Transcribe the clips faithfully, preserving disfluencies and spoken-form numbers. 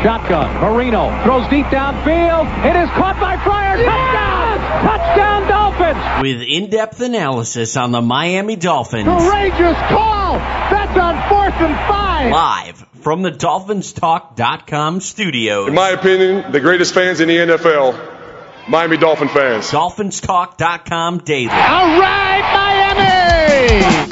Shotgun. Marino throws deep downfield. It is caught by Fryer. Touchdown! Touchdown Dolphins! With in-depth analysis on the Miami Dolphins. Courageous call! That's on fourth and five! Live from the Dolphins Talk dot com studios. In my opinion, the greatest fans in the N F L, Miami Dolphin fans. Dolphins Talk dot com daily. All right, Miami!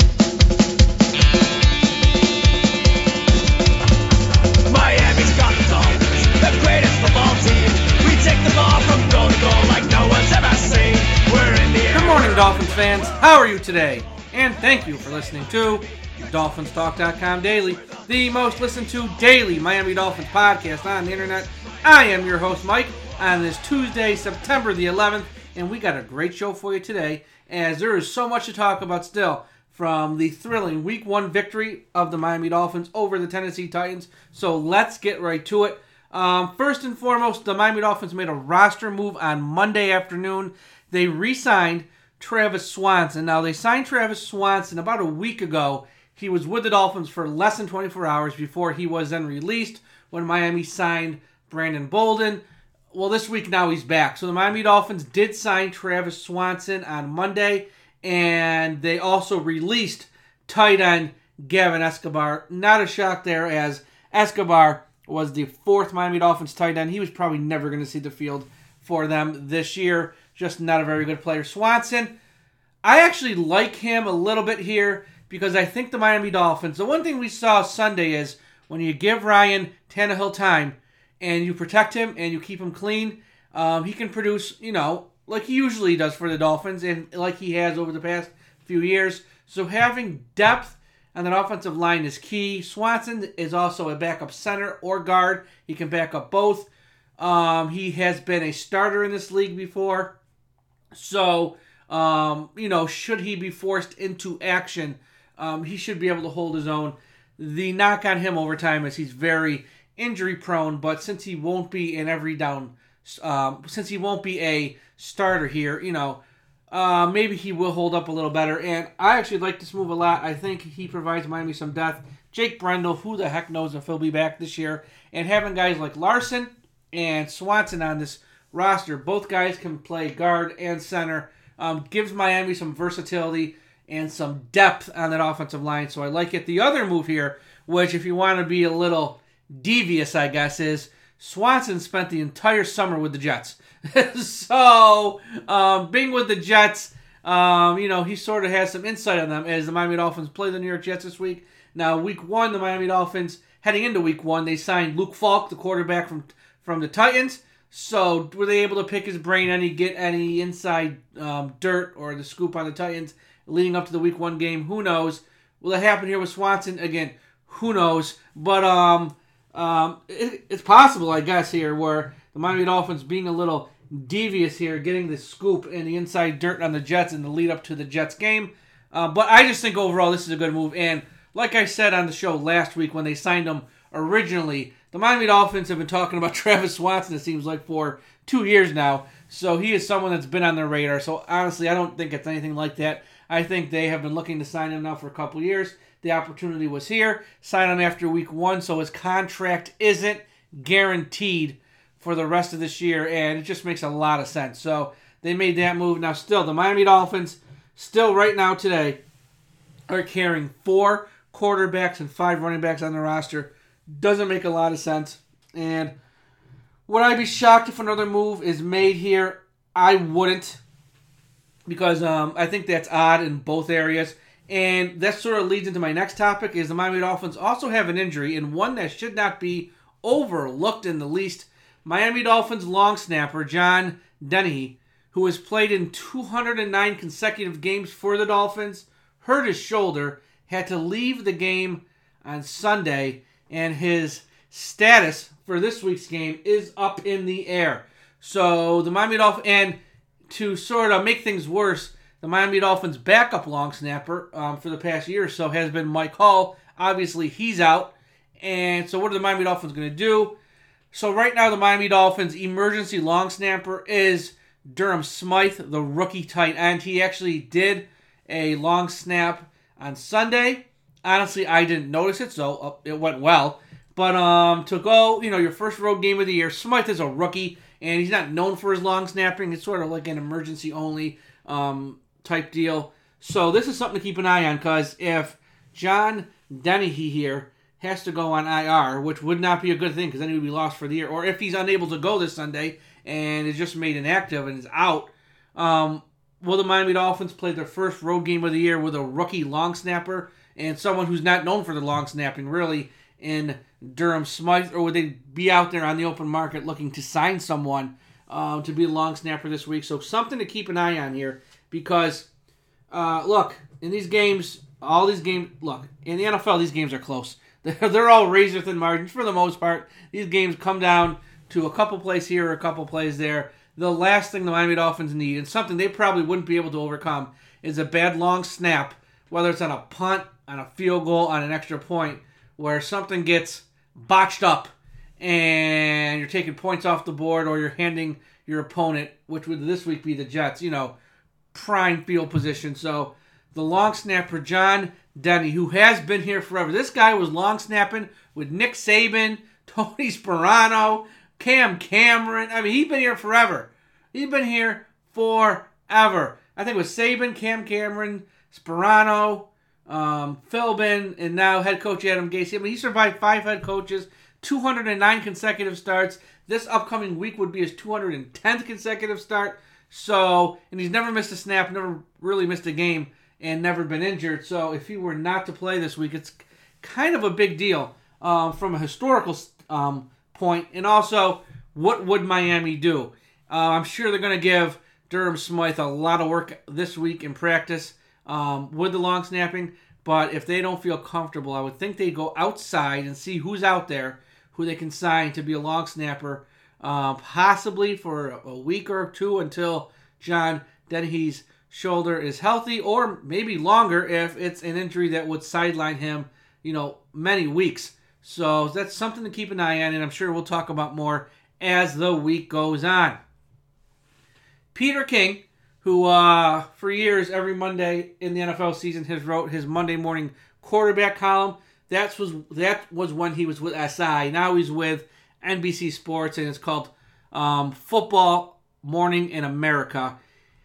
Miami's got the Dolphins, the greatest football team. We take the ball from goal to goal like no one's ever seen. We're in the air. Good morning, Dolphins fans. How are you today? And thank you for listening to Dolphins Talk dot com Daily, the most listened to daily Miami Dolphins podcast on the internet. I am your host, Mike, on this Tuesday, September the eleventh, and we got a great show for you today, as there is so much to talk about still, from the thrilling Week one victory of the Miami Dolphins over the Tennessee Titans. So let's get right to it. Um, first and foremost, the Miami Dolphins made a roster move on Monday afternoon. They re-signed Travis Swanson. Now, they signed Travis Swanson about a week ago. He was with the Dolphins for less than twenty-four hours before he was then released when Miami signed Brandon Bolden. Well, this week now he's back. So the Miami Dolphins did sign Travis Swanson on Monday, and they also released tight end Gavin Escobar. Not a shock there, as Escobar was the fourth Miami Dolphins tight end. He was probably never going to see the field for them this year. Just not a very good player. Swanson, I actually like him a little bit here because I think the Miami Dolphins, the one thing we saw Sunday is when you give Ryan Tannehill time and you protect him and you keep him clean, um, he can produce, you know, like he usually does for the Dolphins and like he has over the past few years. So having depth on that offensive line is key. Swanson is also a backup center or guard. He can back up both. Um, he has been a starter in this league before. So, um, you know, should he be forced into action, um, he should be able to hold his own. The knock on him over time is he's very injury prone, but since he won't be in every down, um, since he won't be a starter here, you know, uh, maybe he will hold up a little better. And I actually like this move a lot. I think he provides Miami some depth. Jake Brendel, who the heck knows if he'll be back this year, and having guys like Larson and Swanson on this roster, both guys can play guard and center, um, gives Miami some versatility and some depth on that offensive line, so I like it. The other move here, which if you want to be a little devious, I guess, is Swanson spent the entire summer with the Jets. so, um, being with the Jets, um, you know, he sort of has some insight on them as the Miami Dolphins play the New York Jets this week. Now, week one, the Miami Dolphins, heading into week one, they signed Luke Falk, the quarterback from from the Titans. So, were they able to pick his brain any, get any inside um, dirt or the scoop on the Titans leading up to the week one game? Who knows? Will it happen here with Swanson? Again, who knows? But um, um, it, it's possible, I guess, here where the Miami Dolphins being a little devious here, getting the scoop and the inside dirt on the Jets in the lead up to the Jets game. Uh, but I just think overall this is a good move. And like I said on the show last week when they signed him originally, the Miami Dolphins have been talking about Travis Swanson, it seems like, for two years now. So he is someone that's been on their radar. So honestly, I don't think it's anything like that. I think they have been looking to sign him now for a couple years. The opportunity was here. Sign him after week one, so his contract isn't guaranteed for the rest of this year, and it just makes a lot of sense. So they made that move. Now still, the Miami Dolphins, still right now today, are carrying four quarterbacks and five running backs on the roster. Doesn't make a lot of sense. And would I be shocked if another move is made here? I wouldn't, because um, I think that's odd in both areas. And that sort of leads into my next topic, is the Miami Dolphins also have an injury, and one that should not be overlooked in the least. Miami Dolphins long snapper John Dennehy, who has played in two hundred nine consecutive games for the Dolphins, hurt his shoulder, had to leave the game on Sunday, and his status for this week's game is up in the air. So the Miami Dolphins, and to sort of make things worse, the Miami Dolphins backup long snapper um, for the past year or so has been Mike Hall. Obviously, he's out. And so what are the Miami Dolphins going to do? So right now, the Miami Dolphins emergency long snapper is Durham Smythe, the rookie tight end. He actually did a long snap on Sunday. Honestly, I didn't notice it, so it went well. But um, to go, you know, your first road game of the year, Smythe is a rookie, and he's not known for his long snapping. It's sort of like an emergency-only um, type deal. So this is something to keep an eye on, because if John Dennehy here has to go on I R, which would not be a good thing, because then he would be lost for the year, or if he's unable to go this Sunday and is just made inactive and is out, um, will the Miami Dolphins play their first road game of the year with a rookie long snapper and someone who's not known for the long snapping, really, in Durham Smythe, or would they be out there on the open market looking to sign someone uh, to be a long snapper this week? So something to keep an eye on here, because, uh, look, in these games, all these games, look, in the N F L, these games are close. They're, they're all razor-thin margins for the most part. These games come down to a couple plays here or a couple plays there. The last thing the Miami Dolphins need, and something they probably wouldn't be able to overcome, is a bad long snap, whether it's on a punt, on a field goal, on an extra point, where something gets botched up and you're taking points off the board, or you're handing your opponent, which would this week be the Jets, you know, prime field position. So the long snapper, John Denny, who has been here forever. This guy was long snapping with Nick Saban, Tony Sperano, Cam Cameron. I mean, he's been here forever. He's been here forever. I think it was Saban, Cam Cameron, Sperano, um, Philbin, and now head coach Adam Gase. I mean, he survived five head coaches, two hundred nine consecutive starts. This upcoming week would be his two hundred tenth consecutive start. So, and he's never missed a snap, never really missed a game, and never been injured. So if he were not to play this week, it's kind of a big deal um, from a historical um, point. And also, what would Miami do? Uh, I'm sure they're going to give Durham Smythe a lot of work this week in practice um, with the long snapping. But if they don't feel comfortable, I would think they'd go outside and see who's out there, who they can sign to be a long snapper, uh, possibly for a week or two until John Dennehy's shoulder is healthy, or maybe longer if it's an injury that would sideline him, you know, many weeks. So that's something to keep an eye on, and I'm sure we'll talk about more as the week goes on. Peter King, who uh, for years, every Monday in the N F L season, has wrote his Monday morning quarterback column. That was that was when he was with S I. Now he's with N B C Sports, and it's called um, Football Morning in America.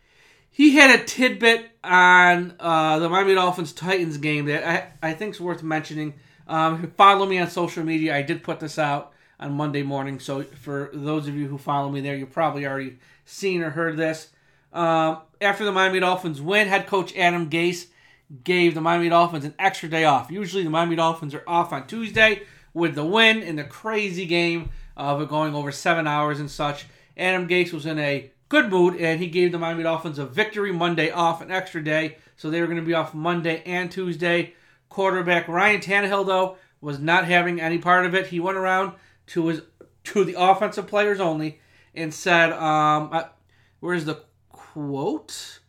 He had a tidbit on uh, the Miami Dolphins-Titans game that I, I think is worth mentioning. Um, follow me on social media. I did put this out on Monday morning, so for those of you who follow me there, you've probably already seen or heard this. Um, after the Miami Dolphins win, head coach Adam Gase gave the Miami Dolphins an extra day off. Usually the Miami Dolphins are off on Tuesday with the win in the crazy game of it going over seven hours and such. Adam Gase was in a good mood, and he gave the Miami Dolphins a victory Monday off, an extra day, so they were going to be off Monday and Tuesday. Quarterback Ryan Tannehill, though, was not having any part of it. He went around to his to the offensive players only and said, um, uh, where's the quote?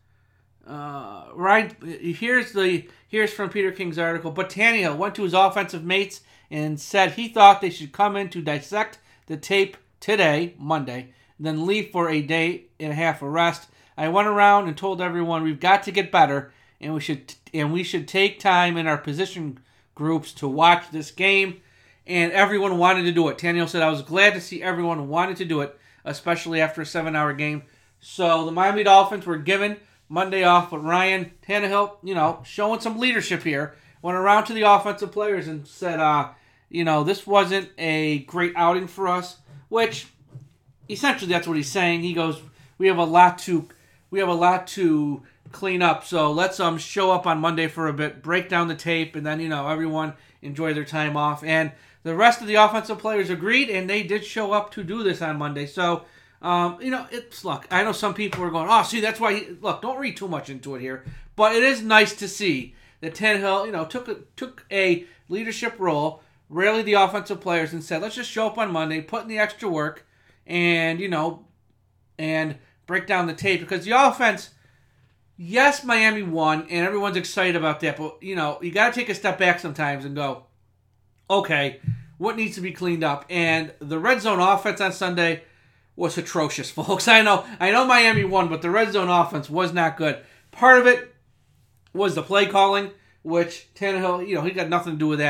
Uh, Ryan, here's the here's from Peter King's article. But Tannehill went to his offensive mates and said he thought they should come in to dissect the tape today, Monday, then leave for a day and a half of rest. I went around and told everyone we've got to get better, and we should and we should take time in our position groups to watch this game. And everyone wanted to do it. Tannehill said, I was glad to see everyone wanted to do it, especially after a seven-hour game. So the Miami Dolphins were given Monday off, but Ryan Tannehill, you know, showing some leadership here, went around to the offensive players and said, uh, you know, this wasn't a great outing for us, which essentially that's what he's saying. He goes, we have a lot to we have a lot to clean up, so let's um show up on Monday for a bit, break down the tape, and then, you know, everyone enjoy their time off. And the rest of the offensive players agreed, and they did show up to do this on Monday. So, um, you know, it's, look, I know some people are going, oh, see, that's why, he, look, don't read too much into it here, but it is nice to see that Tannehill, you know, took a, took a leadership role, rallied the offensive players, and said, let's just show up on Monday, put in the extra work, and, you know, and break down the tape. Because the offense, yes, Miami won, and everyone's excited about that, but, you know, you got to take a step back sometimes and go, okay, what needs to be cleaned up? And the red zone offense on Sunday was atrocious, folks. I know, I know Miami won, but the red zone offense was not good. Part of it was the play calling, which Tannehill, you know, he got nothing to do with that.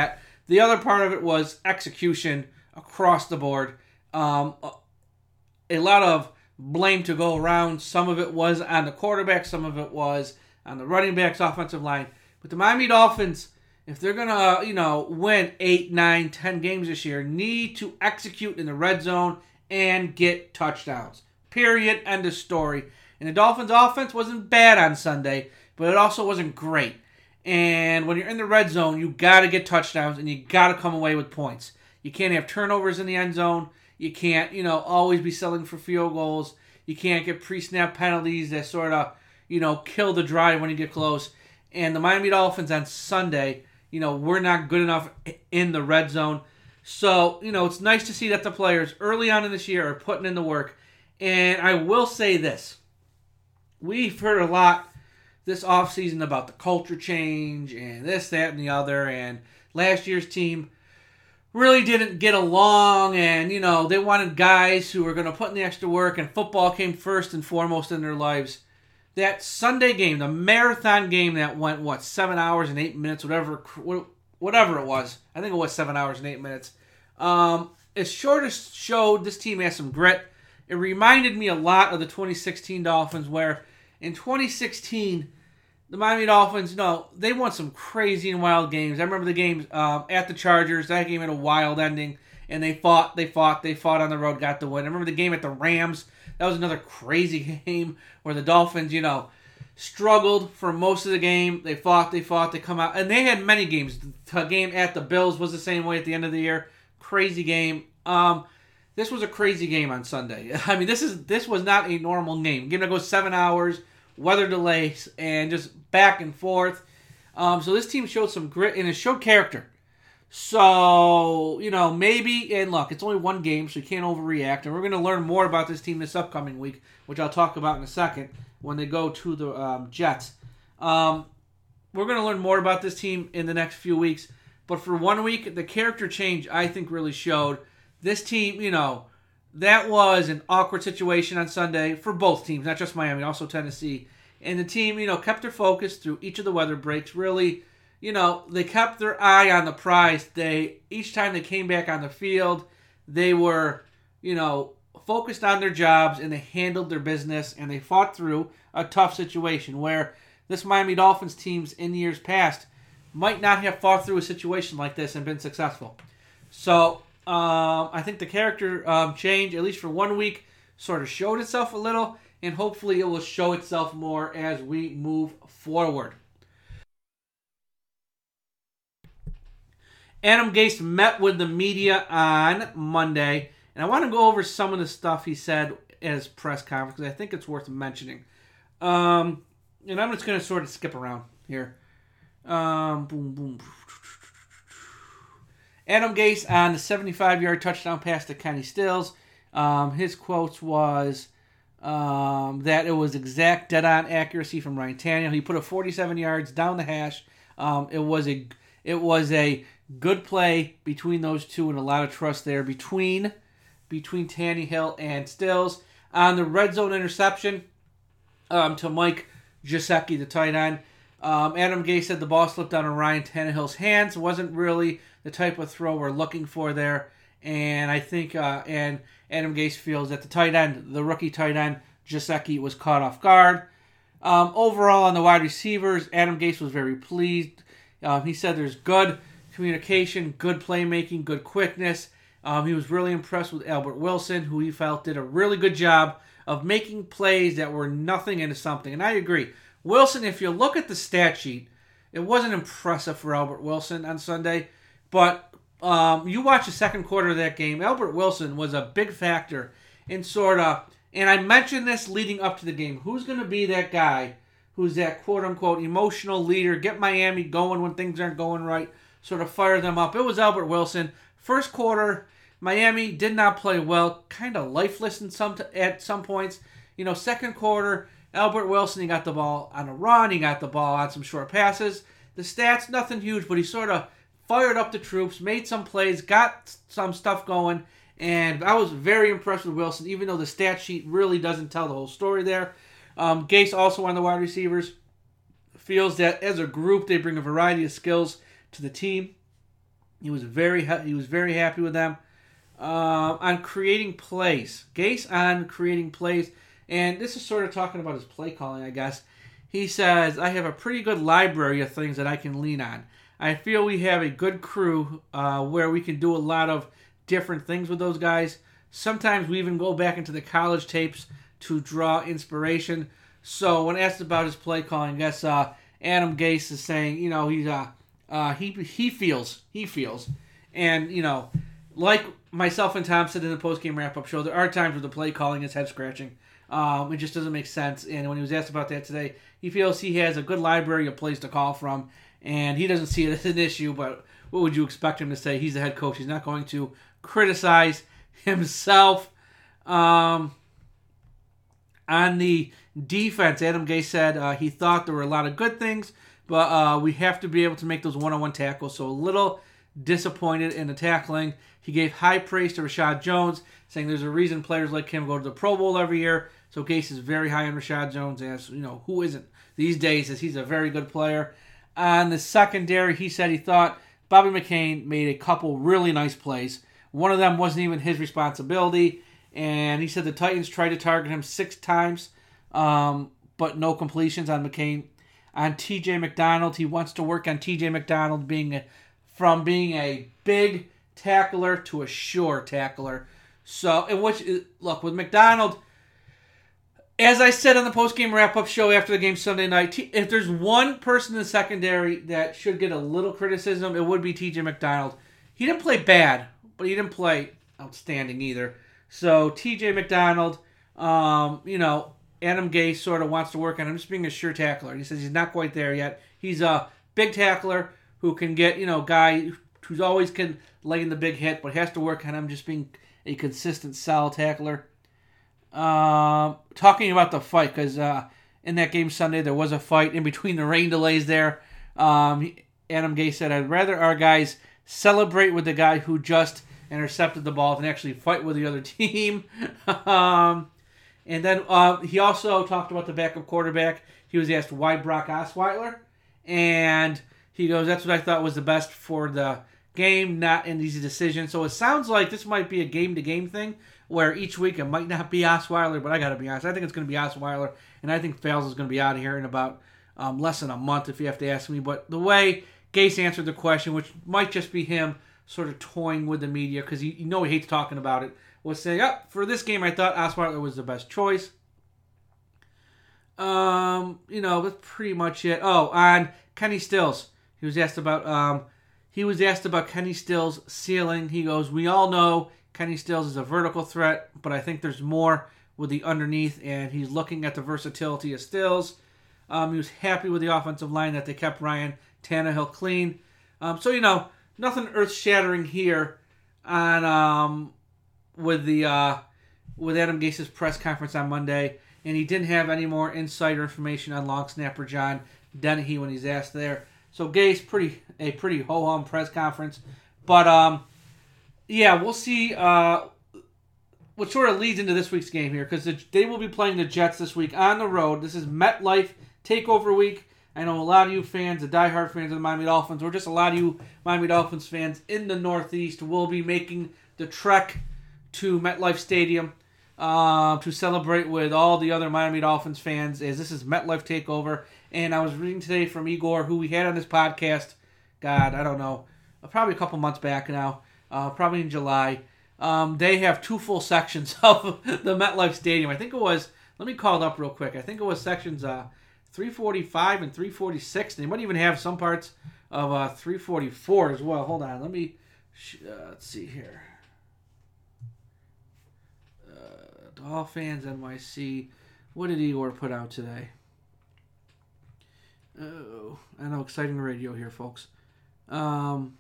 The other part of it was execution across the board. Um, a lot of blame to go around. Some of it was on the quarterback. Some of it was on the running backs, offensive line. But the Miami Dolphins, if they're going to, you know, win eight, nine, ten games this year, need to execute in the red zone and get touchdowns. Period. End of story. And the Dolphins' offense wasn't bad on Sunday, but it also wasn't great. And when you're in the red zone, you got to get touchdowns and you got to come away with points. You can't have turnovers in the end zone. You can't, you know, always be selling for field goals. You can't get pre-snap penalties that sort of, you know, kill the drive when you get close. And the Miami Dolphins on Sunday, you know, we're not good enough in the red zone. So, you know, it's nice to see that the players early on in this year are putting in the work. And I will say this. We've heard a lot this offseason about the culture change and this, that, and the other. And last year's team really didn't get along. And, you know, they wanted guys who were going to put in the extra work. And football came first and foremost in their lives. That Sunday game, the marathon game that went, what, seven hours and eight minutes, whatever whatever it was. I think it was seven hours and eight minutes. Um, it sure as showed this team has some grit. It reminded me a lot of the twenty sixteen Dolphins, where in twenty sixteen, the Miami Dolphins, you know, they won some crazy and wild games. I remember the games um, at the Chargers. That game had a wild ending, and they fought, they fought, they fought on the road, got the win. I remember the game at the Rams. That was another crazy game where the Dolphins, you know, struggled for most of the game. They fought, they fought, they come out. And they had many games. The game at the Bills was the same way at the end of the year. Crazy game. Um, this was a crazy game on Sunday. I mean, this is this was not a normal game. Game that goes seven hours, weather delays, and just back and forth. Um, so this team showed some grit and it showed character. So, you know, maybe, and look, it's only one game, so you can't overreact. And we're going to learn more about this team this upcoming week, which I'll talk about in a second when they go to the um, Jets. Um, we're going to learn more about this team in the next few weeks. But for one week, the character change, I think, really showed. This team, you know, that was an awkward situation on Sunday for both teams, not just Miami, also Tennessee. And the team, you know, kept their focus through each of the weather breaks, really. You know, they kept their eye on the prize. They each time they came back on the field, they were, you know, focused on their jobs and they handled their business and they fought through a tough situation where this Miami Dolphins teams in years past might not have fought through a situation like this and been successful. So um, I think the character um, change, at least for one week, sort of showed itself a little, and hopefully it will show itself more as we move forward. Adam Gase met with the media on Monday, and I want to go over some of the stuff he said at his press conference because I think it's worth mentioning. Um, and I'm just going to sort of skip around here. Um, boom, boom. Adam Gase on the seventy-five-yard touchdown pass to Kenny Stills. Um, his quotes was um, that it was exact, dead-on accuracy from Ryan Tannehill. He put it forty-seven yards down the hash. Um, it was a it was a good play between those two and a lot of trust there between between Tannehill and Stills. On the red zone interception um, to Mike Gesicki, the tight end, um, Adam Gase said the ball slipped out of Ryan Tannehill's hands. It wasn't really the type of throw we're looking for there. And I think uh, and Adam Gase feels that the tight end, the rookie tight end, Gesicki, was caught off guard. Um, overall, on the wide receivers, Adam Gase was very pleased. Um, he said there's good communication, good playmaking, good quickness. Um, he was really impressed with Albert Wilson, who he felt did a really good job of making plays that were nothing into something. And I agree. Wilson, if you look at the stat sheet, it wasn't impressive for Albert Wilson on Sunday. But um, you watch the second quarter of that game, Albert Wilson was a big factor in sort of, and I mentioned this leading up to the game, who's going to be that guy who's that quote-unquote emotional leader, get Miami going when things aren't going right, sort of fire them up. It was Albert Wilson. First quarter, Miami did not play well, kind of lifeless in some t- at some points. You know, second quarter, Albert Wilson, he got the ball on a run, he got the ball on some short passes. The stats, nothing huge, but he sort of fired up the troops, made some plays, got some stuff going, and I was very impressed with Wilson, even though the stat sheet really doesn't tell the whole story there. Um, Gase, also on the wide receivers, feels that as a group they bring a variety of skills to the team. He was very ha- he was very happy with them uh, on creating plays. Gase on creating plays, and this is sort of talking about his play calling, I guess. He says, "I have a pretty good library of things that I can lean on. I feel we have a good crew uh, where we can do a lot of different things with those guys. Sometimes we even go back into the college tapes to draw inspiration." So when asked about his play calling, I guess uh, Adam Gase is saying, you know, he's uh, uh, he he feels he feels, and you know, like myself and Tom said in the post-game wrap-up show, there are times where the play calling is head-scratching. Um, it just doesn't make sense. And when he was asked about that today, he feels he has a good library of plays to call from, and he doesn't see it as an issue. But what would you expect him to say? He's the head coach. He's not going to criticize himself. Um, on the defense, Adam Gase said uh, he thought there were a lot of good things, but uh, we have to be able to make those one-on-one tackles. So a little disappointed in the tackling. He gave high praise to Rashad Jones, saying there's a reason players like him go to the Pro Bowl every year. So Gase is very high on Rashad Jones, as you know, who isn't these days, as he's a very good player. On the secondary, he said he thought Bobby McCain made a couple really nice plays. One of them wasn't even his responsibility, and he said the Titans tried to target him six times, um, but no completions on McCain. On T J McDonald, he wants to work on T J McDonald being a, from being a big tackler to a sure tackler. So, in which look with McDonald, as I said on the post-game wrap-up show after the game Sunday night, if there's one person in the secondary that should get a little criticism, it would be T J McDonald. He didn't play bad, but he didn't play outstanding either. So T J McDonald, um, you know, Adam Gase sort of wants to work on him just being a sure tackler. He says he's not quite there yet. He's a big tackler who can get, you know, guy who's always can lay in the big hit, but has to work on him just being a consistent, solid tackler. Um, talking about the fight, because uh, in that game Sunday there was a fight in between the rain delays there. Um, Adam Gase said, "I'd rather our guys celebrate with the guy who just intercepted the ball than actually fight with the other team." um, and then uh, he also talked about the backup quarterback. He was asked why Brock Osweiler, and he goes, "That's what I thought was the best for the game, not an easy decision." So it sounds like this might be a game-to-game thing, where each week it might not be Osweiler, but I got to be honest, I think it's going to be Osweiler, and I think Fales is going to be out of here in about um, less than a month, if you have to ask me. But the way Gase answered the question, which might just be him sort of toying with the media, because you, you know he hates talking about it, was saying, oh, for this game I thought Osweiler was the best choice. Um, you know, that's pretty much it. Oh, on Kenny Stills, he was asked about um, he was asked about Kenny Stills' ceiling. He goes, "We all know Kenny Stills is a vertical threat, but I think there's more with the underneath," and he's looking at the versatility of Stills. Um, he was happy with the offensive line that they kept Ryan Tannehill clean. Um, so, you know, nothing earth-shattering here on um, with the uh, with Adam Gase's press conference on Monday, and he didn't have any more insider information on long snapper John Dennehy when he's asked there. So Gase, pretty a pretty ho-hum press conference, but um. Yeah, we'll see uh, what sort of leads into this week's game here, because they will be playing the Jets this week on the road. This is MetLife Takeover Week. I know a lot of you fans, the diehard fans of the Miami Dolphins, or just a lot of you Miami Dolphins fans in the Northeast will be making the trek to MetLife Stadium uh, to celebrate with all the other Miami Dolphins fans, as this is MetLife Takeover. And I was reading today from Igor, who we had on this podcast, God, I don't know, probably a couple months back now, Uh, probably in July. Um, they have two full sections of the MetLife Stadium. I think it was, let me call it up real quick. I think it was sections uh, three forty-five and three forty-six. They might even have some parts of uh, three forty-four as well. Hold on, let me, uh, let's see here. Uh, Dolphins N Y C. What did Igor put out today? Oh, I know, exciting radio here, folks. Um...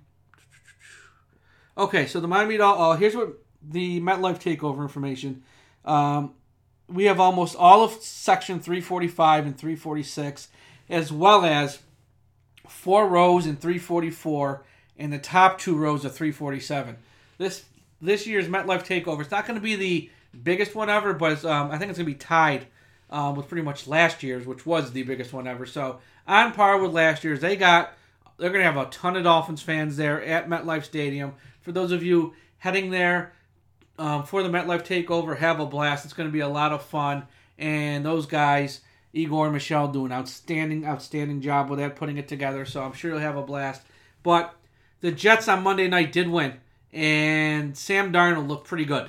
Okay, so the Miami Dolphins, uh, here's what the MetLife Takeover information. Um, we have almost all of section three forty-five and three forty-six, as well as four rows in three forty-four and the top two rows of three forty-seven. This this year's MetLife Takeover, it's not going to be the biggest one ever, but um, I think it's going to be tied um, with pretty much last year's, which was the biggest one ever. So on par with last year's, they got they're going to have a ton of Dolphins fans there at MetLife Stadium. For those of you heading there um, for the MetLife Takeover, have a blast. It's going to be a lot of fun. And those guys, Igor and Michelle, do an outstanding, outstanding job with that, putting it together. So I'm sure you'll have a blast. But the Jets on Monday night did win. And Sam Darnold looked pretty good.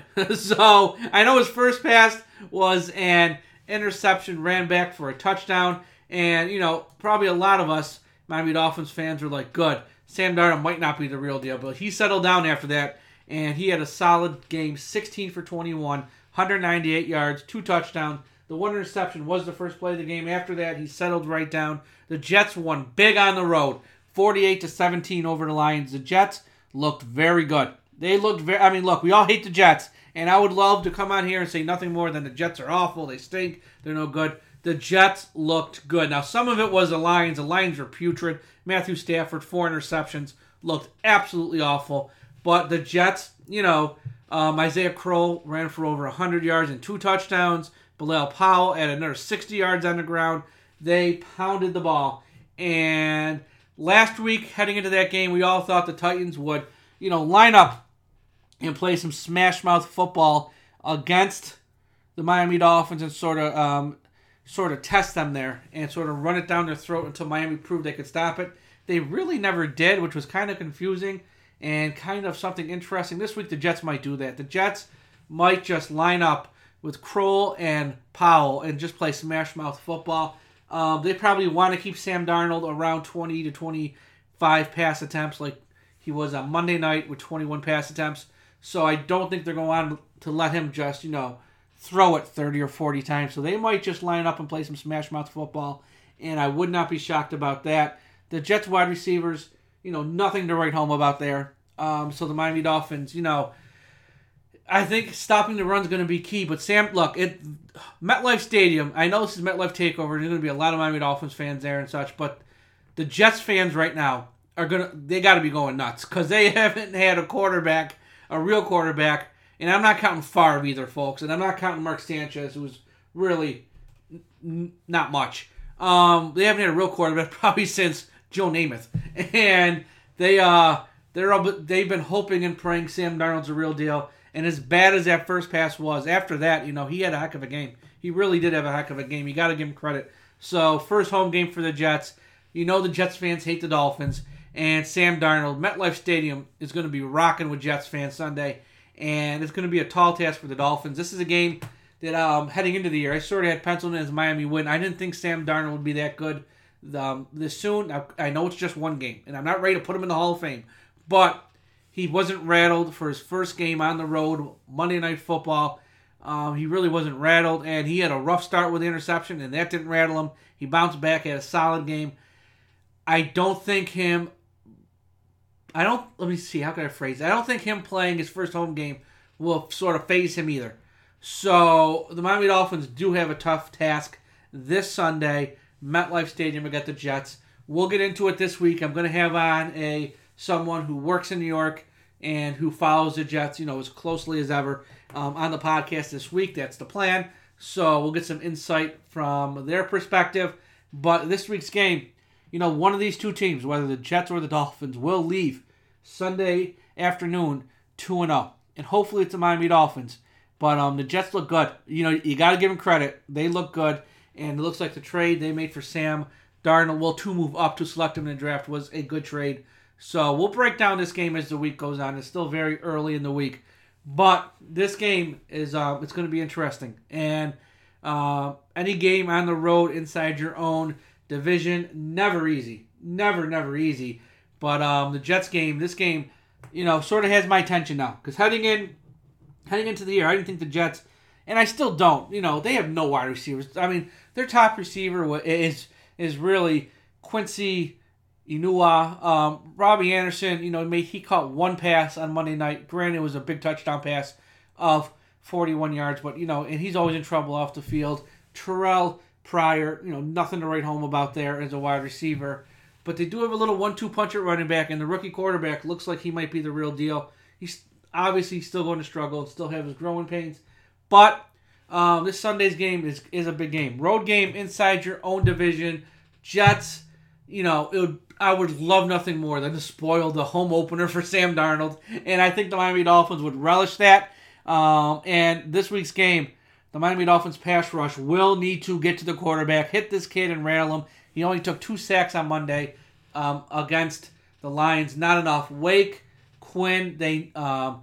So I know his first pass was an interception, ran back for a touchdown. And, you know, probably a lot of us, Miami Dolphins fans, were like, good, Sam Darnold might not be the real deal. But he settled down after that, and he had a solid game, sixteen for twenty-one, one hundred ninety-eight yards, two touchdowns. The one interception was the first play of the game. After that, he settled right down. The Jets won big on the road, forty-eight to seventeen over the Lions. The Jets looked very good. They looked very, I mean, look, we all hate the Jets, and I would love to come on here and say nothing more than the Jets are awful, they stink, they're no good. The Jets looked good. Now, some of it was the Lions. The Lions were putrid. Matthew Stafford, four interceptions, looked absolutely awful. But the Jets, you know, um, Isaiah Crowell ran for over one hundred yards and two touchdowns. Bilal Powell had another sixty yards on the ground. They pounded the ball. And last week, heading into that game, we all thought the Titans would, you know, line up and play some smash-mouth football against the Miami Dolphins and sort of um, sort of test them there and sort of run it down their throat until Miami proved they could stop it. They really never did, which was kind of confusing and kind of something interesting. This week, the Jets might do that. The Jets might just line up with Kroll and Powell and just play smash-mouth football. Um, they probably want to keep Sam Darnold around twenty to twenty-five pass attempts like he was on Monday night with twenty-one pass attempts. So I don't think they're going to want to let him just, you know, throw it thirty or forty times. So they might just line up and play some smash-mouth football, and I would not be shocked about that. The Jets wide receivers, you know, nothing to write home about there. Um, so the Miami Dolphins, you know, I think stopping the run is going to be key. But Sam, look, it MetLife Stadium, I know this is MetLife Takeover. There's going to be a lot of Miami Dolphins fans there and such, but the Jets fans right now are going to, they got to be going nuts because they haven't had a quarterback, a real quarterback. And I'm not counting Favre either, folks. And I'm not counting Mark Sanchez, who's really n- not much. Um, they haven't had a real quarterback probably since Joe Namath. And they, uh, they're all, they've been hoping and praying Sam Darnold's a real deal. And as bad as that first pass was, after that, you know, he had a heck of a game. He really did have a heck of a game. You got to give him credit. So, first home game for the Jets. You know the Jets fans hate the Dolphins. And Sam Darnold, MetLife Stadium is going to be rocking with Jets fans Sunday. And it's going to be a tall task for the Dolphins. This is a game that, um, heading into the year, I sort of had penciled in as Miami win. I didn't think Sam Darnold would be that good um, this soon. I, I know it's just one game, and I'm not ready to put him in the Hall of Fame. But he wasn't rattled for his first game on the road, Monday Night Football. Um, he really wasn't rattled, and he had a rough start with the interception, and that didn't rattle him. He bounced back, had a solid game. I don't think him... I don't, let me see, how can I phrase it? I don't think him playing his first home game will sort of phase him either. So, the Miami Dolphins do have a tough task this Sunday, MetLife Stadium against the Jets. We'll get into it this week. I'm going to have on a someone who works in New York and who follows the Jets, you know, as closely as ever um, on the podcast this week. That's the plan. So, we'll get some insight from their perspective. But this week's game, you know, one of these two teams, whether the Jets or the Dolphins, will leave Sunday afternoon two and oh. And hopefully it's the Miami Dolphins. But um, the Jets look good. You know, you got to give them credit. They look good. And it looks like the trade they made for Sam Darnold, well, to move up to select him in the draft, was a good trade. So we'll break down this game as the week goes on. It's still very early in the week. But this game is uh, it's going to be interesting. And uh, any game on the road inside your own division, never easy. Never, never easy. But um, the Jets game, this game, you know, sort of has my attention now. Because heading in, heading into the year, I didn't think the Jets, and I still don't, you know, they have no wide receivers. I mean, their top receiver is is really Quincy Enunwa. Um, Robbie Anderson, you know, made, he caught one pass on Monday night. Granted, it was a big touchdown pass of forty-one yards, but, you know, and he's always in trouble off the field. Terrell Pryor, you know, nothing to write home about there as a wide receiver. But they do have a little one two punch at running back, and the rookie quarterback looks like he might be the real deal. He's obviously still going to struggle and still have his growing pains. But um, this Sunday's game is, is a big game. Road game inside your own division. Jets you know, it would, I would love nothing more than to spoil the home opener for Sam Darnold, and I think the Miami Dolphins would relish that. Um, and this week's game, the Miami Dolphins pass rush will need to get to the quarterback, hit this kid and rattle him. He only took two sacks on Monday um, against the Lions. Not enough. Wake, Quinn, they, um,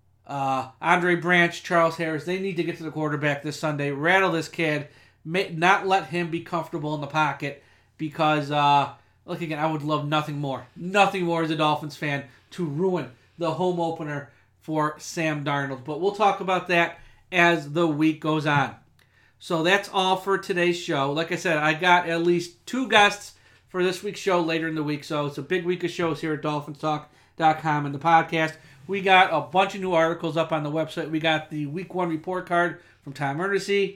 uh, Andre Branch, Charles Harris, they need to get to the quarterback this Sunday, rattle this kid, may, not let him be comfortable in the pocket because, uh, look again, I would love nothing more, nothing more as a Dolphins fan to ruin the home opener for Sam Darnold. But we'll talk about that as the week goes on. So that's all for today's show. Like I said, I got at least two guests for this week's show later in the week. So it's a big week of shows here at Dolphins Talk dot com and the podcast. We got a bunch of new articles up on the website. We got the week one report card from Tom Ernest.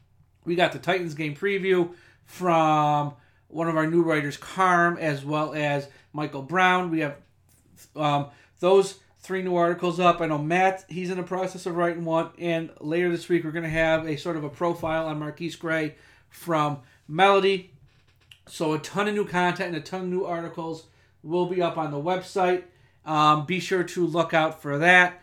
We got the Titans game preview from one of our new writers, Carm, as well as Michael Brown. We have um, those three new articles up. I know Matt, he's in the process of writing one. And later this week, we're going to have a sort of a profile on Marquise Gray from Melody. So a ton of new content and a ton of new articles will be up on the website. Um, be sure to look out for that.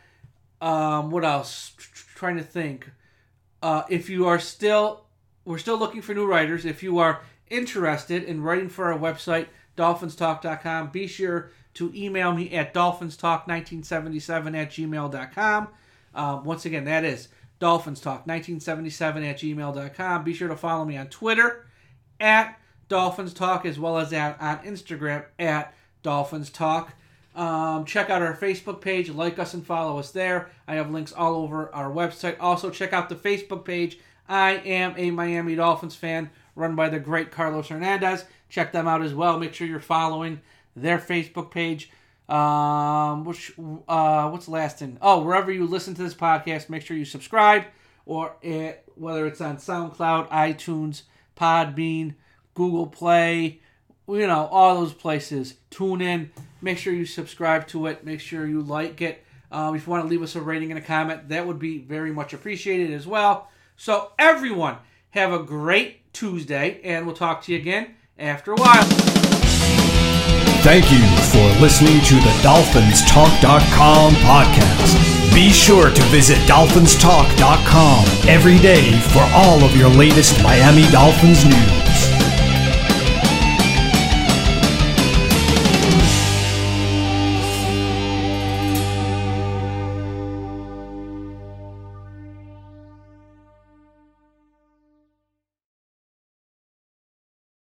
Um, what else? Trying to think. Uh, if you are still, we're still looking for new writers. If you are interested in writing for our website, Dolphins Talk dot com, be sure to email me at Dolphins Talk nineteen seventy-seven at gmail dot com. Um, once again, that is Dolphins Talk nineteen seventy-seven at gmail dot com. Be sure to follow me on Twitter at Dolphins Talk, as well as at, on Instagram at Dolphins Talk. Um, check out our Facebook page, like us and follow us there. I have links all over our website. Also, check out the Facebook page. I am a Miami Dolphins fan, run by the great Carlos Hernandez. Check them out as well. Make sure you're following their Facebook page. Um, which, uh, what's last in? Oh, wherever you listen to this podcast, make sure you subscribe, or it, whether it's on SoundCloud, iTunes, Podbean, Google Play, you know, all those places. Tune in. Make sure you subscribe to it. Make sure you like it. Um, if you want to leave us a rating and a comment, that would be very much appreciated as well. So everyone, have a great Tuesday, and we'll talk to you again after a while. Thank you for listening to the Dolphins Talk dot com podcast. Be sure to visit Dolphins Talk dot com every day for all of your latest Miami Dolphins news.